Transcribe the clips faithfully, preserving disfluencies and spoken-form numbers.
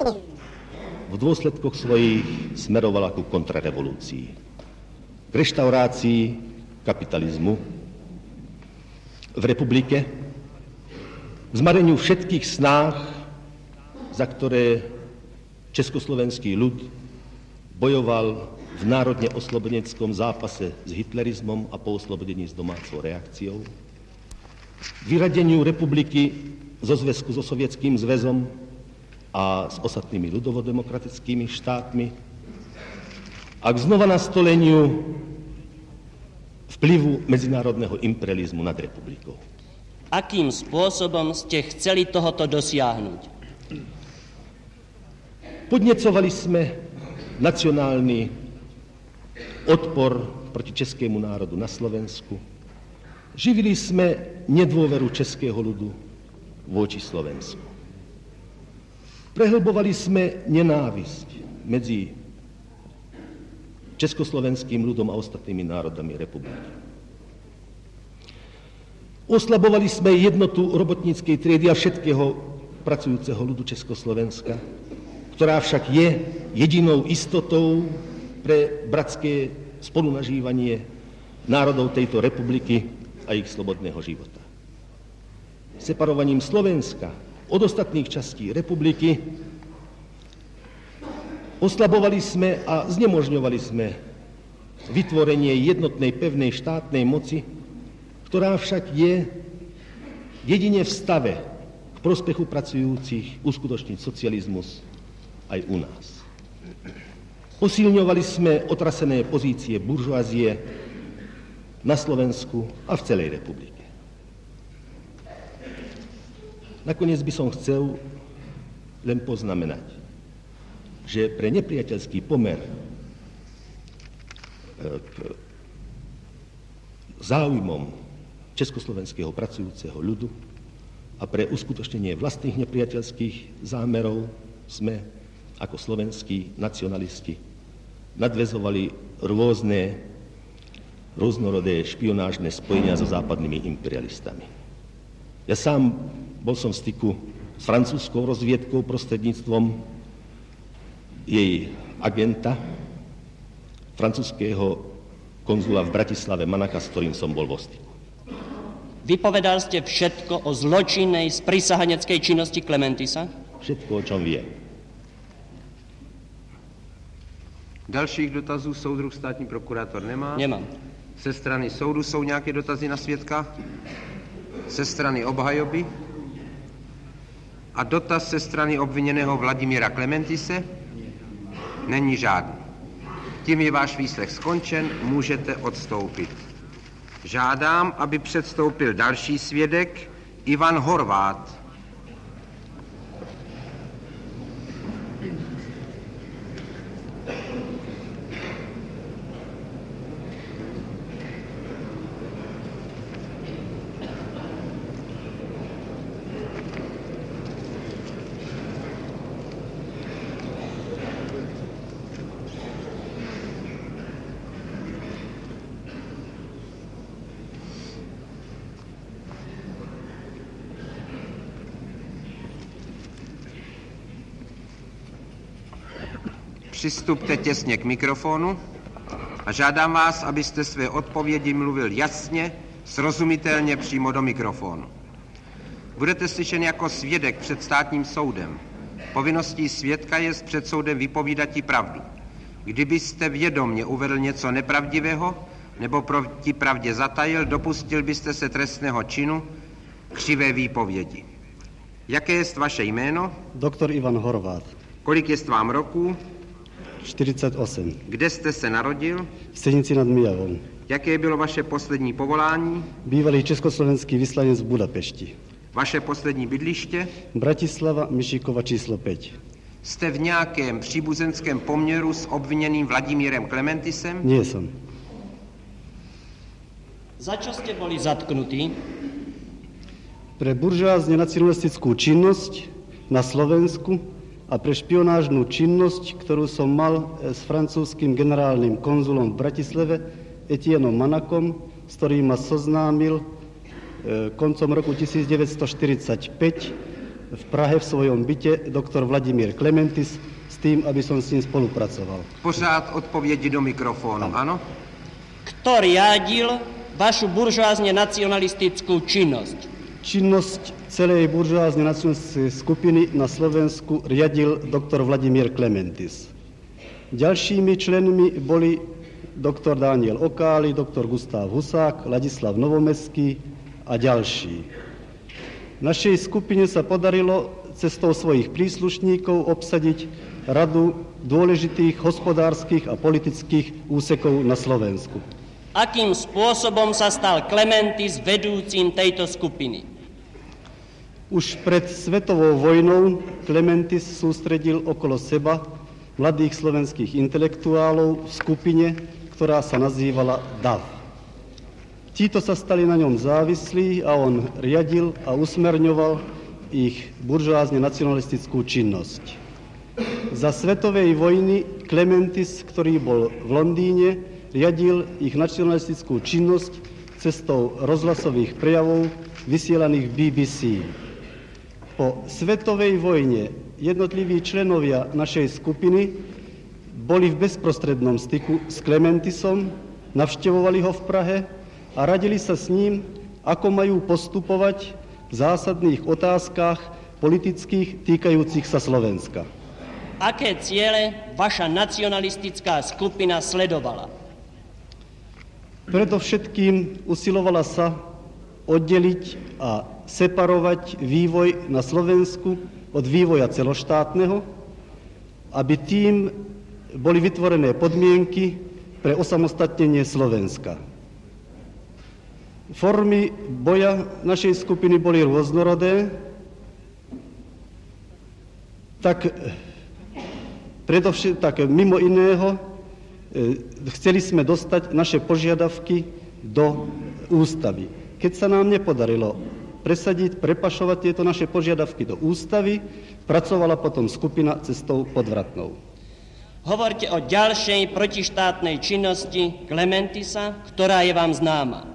v dôsledkoch svojich smerovala ku kontrarevolúcii, k reštaurácii kapitalizmu v republike, k zmareniu všetkých snách, za ktoré československý ľud bojoval v národne oslobodeneckom zápase s hitlerizmom a po oslobodení s domácou reakciou, k vyradeniu republiky zo zväzku so Sovietským zväzom a s ostatnými ľudovodemokratickými štátmi a k znova nastoleniu vplyvu medzinárodného imperializmu nad republikou. Akým spôsobom ste chceli tohoto dosiahnuť? Podnecovali sme nacionálny odpor proti českému národu na Slovensku. Živili sme nedôveru českého ľudu voči Slovensku. Prehlbovali sme nenávisť medzi československým ľudom a ostatnými národami republiky. Oslabovali sme jednotu robotníckej triedy a všetkého pracujúceho ľudu Československa, ktorá však je jedinou istotou pre bratské spolunažívanie národov tejto republiky a ich slobodného života. Separovaním Slovenska od ostatných častí republiky oslabovali sme a znemožňovali sme vytvorenie jednotnej pevnej štátnej moci, ktorá však je jedine v stave k prospechu pracujúcich uskutočniť socializmus aj u nás. Posilňovali sme otrasené pozície buržoázie na Slovensku a v celej republike. Nakoniec by som chcel len poznamenať, že pre nepriateľský pomer k záujmom československého pracujúceho ľudu a pre uskutočnenie vlastných nepriateľských zámerov sme ako slovenskí nacionalisti nadväzovali rôzne rôznorodé špionážne spojenia so západnými imperialistami. Ja sám bol som v styku s francúzskou rozviedkou prostredníctvom jej agenta, francúzského konzula v Bratislave Manaka, s ktorým som bol vo styku. Vypovedal ste všetko o zločinnej sprísahaneckej činnosti Klementisa? Všetko, o čom viem. Dalších dotazů soudruh státní prokurátor nemá? Nemám. Ze strany soudu jsou nějaké dotazy na svědka? Ze strany obhajoby? A dotaz ze strany obviněného Vladimíra Klementise? Není žádný. Tím je váš výslech skončen, můžete odstoupit. Žádám, aby předstoupil další svědek, Ivan Horvát. Přistupte těsně k mikrofonu a žádám vás, abyste své odpovědi mluvil jasně, srozumitelně přímo do mikrofonu. Budete slyšen jako svědek před státním soudem. Povinností svědka je před soudem vypovídati pravdu. Kdybyste vědomně uvedl něco nepravdivého nebo proti pravdě zatajil, dopustil byste se trestného činu křivé výpovědi. Jaké je vaše jméno? Doktor Ivan Horvát. Kolik je vám roků? čtyřicet osm. Kde jste se narodil? V Stenici nad Myjavou. Jaké bylo vaše poslední povolání? Bývalý československý vyslanec v Budapešti. Vaše poslední bydliště? Bratislava, Myšíkova číslo pět. Jste v nějakém příbuzenském poměru s obviněným Vladimírem Klementisem? Nie som. Za čo ste boli zatknutí? Pre buržoázne nacionalistickú činnosť na Slovensku a pre špionážnú činnosť, ktorú som mal s francúzským generálnym konzulom v Bratislave, Etienom Manakom, s ktorým ma soznámil e, koncom roku devätnásťstoštyridsaťpäť v Prahe v svojom byte doktor Vladimír Klementis s tým, aby som s ním spolupracoval. Pořád odpovědi do mikrofónu, ano? Kto riadil vašu buržoázne nacionalistickú činnosť? Činnosť celej buržoázne nacionalistickej skupiny na Slovensku riadil doktor Vladimír Klementis. Ďalšími členmi boli doktor Daniel Okáli, doktor Gustav Husák, Ladislav Novomeský a ďalší. Našej skupine sa podarilo cestou svojich príslušníkov obsadiť radu dôležitých hospodárskych a politických úsekov na Slovensku. Akým spôsobom sa stal Klementis vedúcim tejto skupiny? Už pred svetovou vojnou Klementis sústredil okolo seba mladých slovenských intelektuálov v skupine, ktorá sa nazývala dé á vé. Títo sa stali na ňom závislí a on riadil a usmerňoval ich buržoázne nacionalistickú činnosť. Za svetovej vojny Klementis, ktorý bol v Londýne, riadil ich nacionalistickú činnosť cestou rozhlasových prejavov vysielaných v bé bé cé. Po svetovej vojne jednotliví členovia našej skupiny boli v bezprostrednom styku s Klementisom, navštevovali ho v Prahe a radili sa s ním, ako majú postupovať v zásadných otázkach politických týkajúcich sa Slovenska. Aké ciele vaša nacionalistická skupina sledovala? Predovšetkým usilovala sa oddeliť a separovať vývoj na Slovensku od vývoja celoštátneho, aby tým boli vytvorené podmienky pre osamostatnenie Slovenska. Formy boja našej skupiny boli rôznorodé, tak, predovšet, tak mimo iného chceli sme dostať naše požiadavky do ústavy. Keď sa nám nepodarilo presadiť, prepašovať tieto naše požiadavky do ústavy, pracovala potom skupina cestou podvratnou. Hovorte o ďalšej protištátnej činnosti Klementisa, ktorá je vám známa.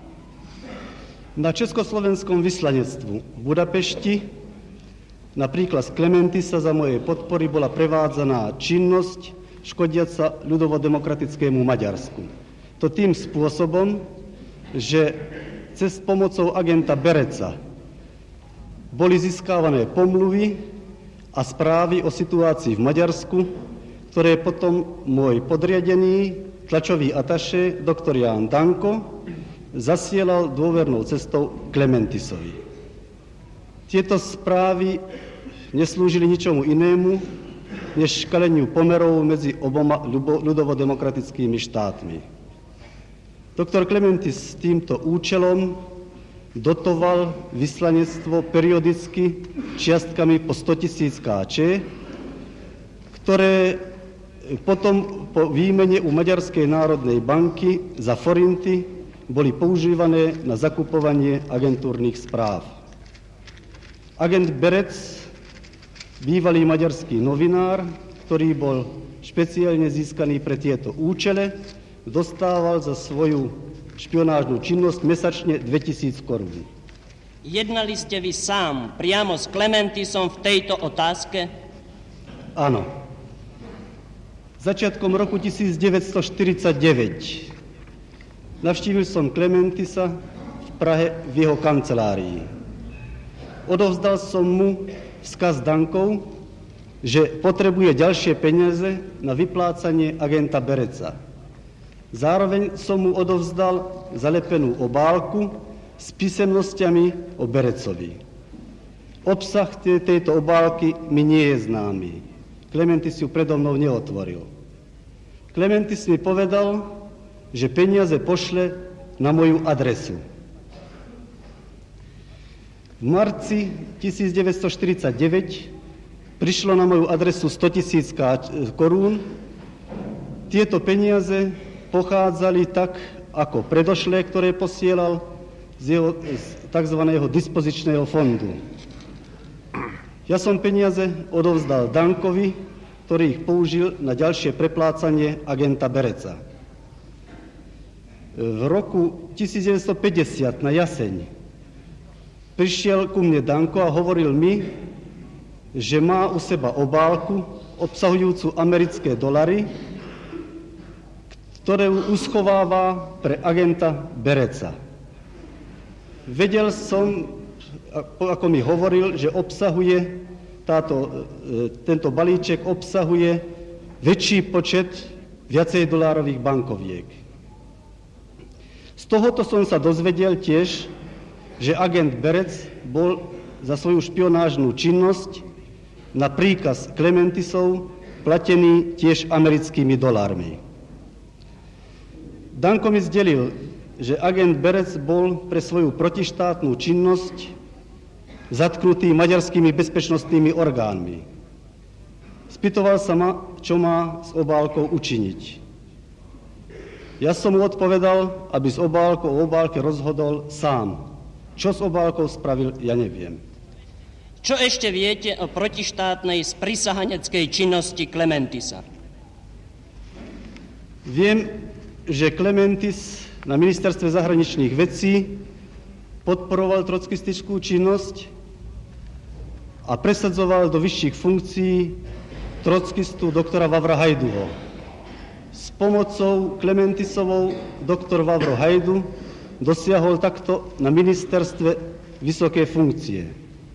Na československom vyslanectvu v Budapešti napríklad z Klementisa za mojej podpory bola prevádzaná činnosť škodiaca ľudovodemokratickému Maďarsku. To tým spôsobom, že cez pomocou agenta Bereca boli získavané pomluvy a správy o situácii v Maďarsku, ktoré potom môj podriadený tlačový ataše doktor Ján Danko zasielal dôvernou cestou Klementisovi. Tieto správy neslúžili ničomu inému, než škaleniu pomerov medzi oboma ľudovodemokratickými štátmi. Doktor Klementis s týmto účelom dotoval vyslanectvo periodicky čiastkami po sto tisíc ká-čé, ktoré potom po výmene u Maďarskej národnej banky za forinty boli používané na zakupovanie agentúrnych správ. Agent Berec, bývalý maďarský novinár, ktorý bol špeciálne získaný pre tieto účele, dostával za svoju špionážnu činnosť mesačne dvetisíc korún. Jednali ste vy sám priamo s Klementisom v tejto otázke? Áno. Začiatkom roku devätnásťstoštyridsaťdeväť navštívil som Klementisa v Prahe v jeho kancelárii. Odovzdal som mu vzkaz Dankov, že potrebuje ďalšie peniaze na vyplácanie agenta Bereca. Zároveň som mu odovzdal zalepenú obálku s písemnosťami o Berecovi. Obsah tejto obálky mi nie je známy. Klementis ju predo mnou neotvoril. Klementis mi povedal, že peniaze pošle na moju adresu. V marci devätnásťstoštyridsaťdeväť prišlo na moju adresu sto tisíc korún. Tieto peniaze pochádzali tak, ako predošlé, ktoré posielal z jeho z tzv. Dispozičného fondu. Ja som peniaze odovzdal Dankovi, ktorý ich použil na ďalšie preplácanie agenta Bereca. V roku devätnásťstopäťdesiat na jaseň prišiel ku mne Danko a hovoril mi, že má u seba obálku obsahujúcu americké dolary, ktoré uschováva pre agenta Bereca. Vedel som, ako mi hovoril, že obsahuje táto, tento balíček obsahuje väčší počet viacej dolárových bankoviek. Z tohoto som sa dozvedel tiež, že agent Berec bol za svoju špionážnu činnosť na príkaz Klementisov platený tiež americkými dolármi. Danko mi zdelil, že agent Berec bol pre svoju protištátnu činnosť zatknutý maďarskými bezpečnostnými orgánmi. Spýtoval sa ma, čo má s obálkou učiniť. Ja som mu odpovedal, aby s obálkou o obálke rozhodol sám. Čo s obálkou spravil, ja neviem. Čo ešte viete o protištátnej sprisahaneckej činnosti Klementisa? Viem, že Klementis na ministerstve zahraničných vecí podporoval trockistickú činnosť a presadzoval do vyšších funkcií trockistu doktora Vavra Hajduho. S pomocou Klementisovou doktor Vavro Hajdu dosiahol takto na ministerstve vysoké funkcie.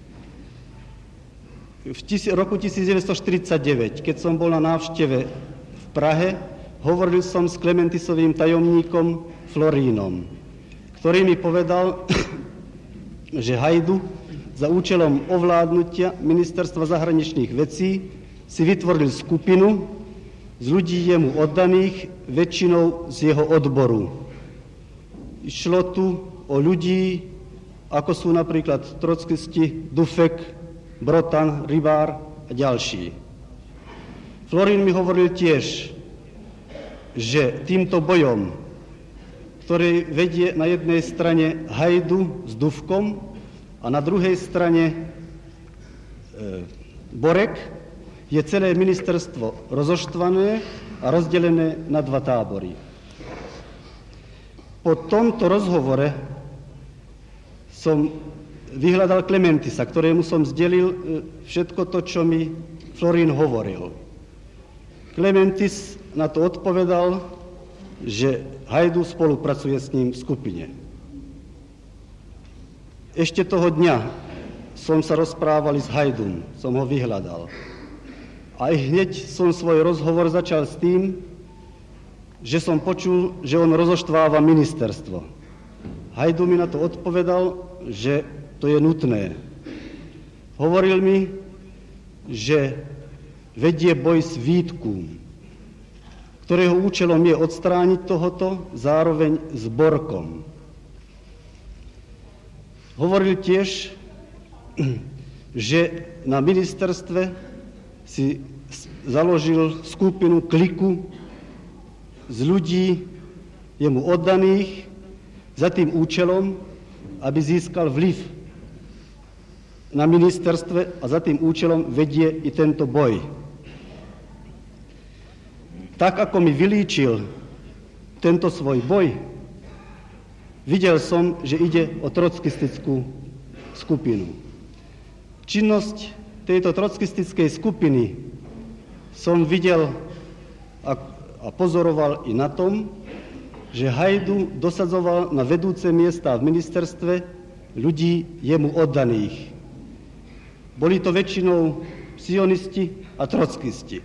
V roku devätnásťstoštyridsaťdeväť, keď som bol na návšteve v Prahe, hovoril som s Klementisovým tajomníkom Florínom, ktorý mi povedal, že Hajdu za účelom ovládnutia ministerstva zahraničných vecí si vytvoril skupinu z ľudí jemu oddaných, väčšinou z jeho odboru. Išlo tu o ľudí, ako sú napríklad trockisti Dufek, Brotan, Rybár a ďalší. Florín mi hovoril tiež, že týmto bojom, ktorý vedie na jednej strane Hajdu s Dufkom a na druhej strane e, Borek, je celé ministerstvo rozoštvané a rozdelené na dva tábory. Po tomto rozhovore som vyhľadal Klementisa, ktorému som zdelil všetko to, čo mi Florín hovoril. Klementis na to odpovedal, že Hajdu spolupracuje s ním v skupine. Ešte toho dňa som sa rozprával s Hajdum, som ho vyhľadal. A hneď som svoj rozhovor začal s tým, že som počul, že on rozoštváva ministerstvo. Hajdu mi na to odpovedal, že to je nutné. Hovoril mi, že vedie boj s Vítkum, ktorého účelom je odstrániť tohoto zároveň s Borkom. Hovoril tiež, že na ministerstve si založil skupinu, kliku z ľudí jemu oddaných za tým účelom, aby získal vplyv na ministerstve a za tým účelom vedie i tento boj. Tak, ako mi vylíčil tento svoj boj, videl som, že ide o trockistickú skupinu. Činnosť tejto trockistickej skupiny som videl a, a pozoroval i na tom, že Hajdu dosadzoval na vedúce miesta v ministerstve ľudí jemu oddaných. Boli to väčšinou sionisti a trockisti.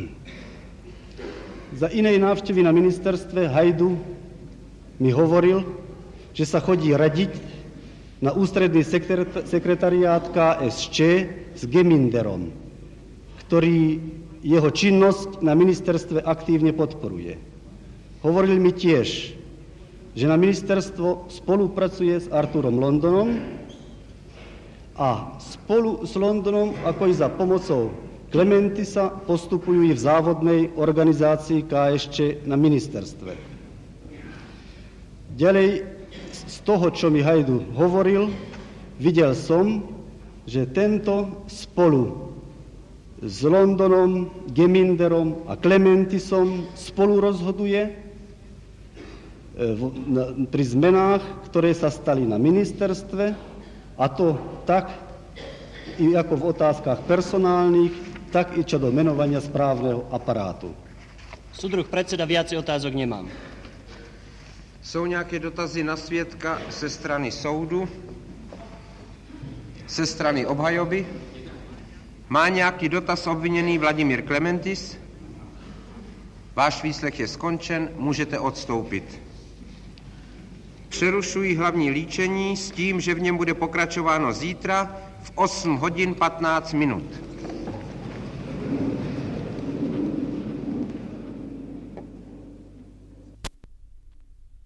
Za inej návštevy na ministerstve Hajdu mi hovoril, že sa chodí radiť na ústredný sekretariát ká es čé s Geminderom, ktorý jeho činnosť na ministerstve aktívne podporuje. Hovoril mi tiež, že na ministerstvo spolupracuje s Arturom Londonom a spolu s Londonom, ako i za pomocou Klementisa, postupujú i v závodnej organizácii ká es čé na ministerstve. Ďalej, z toho, čo mi Hajdu hovoril, videl som, že tento spolu s Londonom, Geminderom a Klementisom spolu rozhoduje pri zmenách, ktoré sa stali na ministerstve, a to tak, i ako v otázkach personálnych, tak i čo do menovania správneho aparátu. Súdruh predseda, viacej otázok nemám. Jsou nějaké dotazy na svědka ze strany soudu, ze strany obhajoby? Má nějaký dotaz obviněný Vladimír Klementis? Váš výslech je skončen, můžete odstoupit. Přerušuji hlavní líčení s tím, že v něm bude pokračováno zítra v osm hodin patnáct minut.